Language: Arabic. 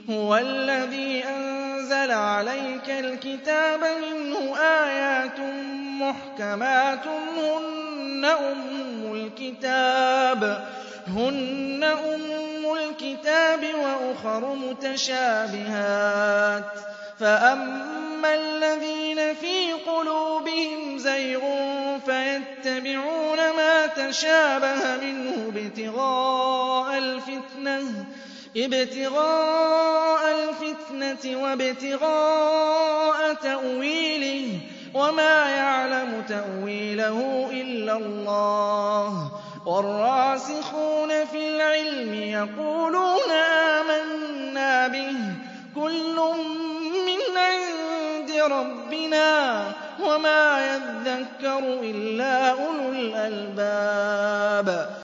هُوَ الَّذِي أَنزَلَ عَلَيْكَ الْكِتَابَ مِنْهُ آيَاتٌ مُّحْكَمَاتٌ هُنَّ أُمُّ الْكِتَابِ وَأُخَرُ مُتَشَابِهَاتٌ ۖ فَأَمَّا الَّذِينَ فِي قُلُوبِهِمْ زَيْغٌ فَيَتَّبِعُونَ مَا تَشَابَهَ مِنْهُ ابْتِغَاءَ الْفِتْنَةِ وَابْتِغَاءَ تَأْوِيلِهِ ۗ وَمَا يَعْلَمُ تَأْوِيلَهُ إِلَّا اللَّهُ ۗ وَالرَّاسِخُونَ فِي الْعِلْمِ يَقُولُونَ آمَنَّا بِهِ ۖ كُلٌّ مِّنْ عِندِ رَبِّنَا ۗ وَمَا يَذَّكَّرُ إِلَّا أُولُو الْأَلْبَابِ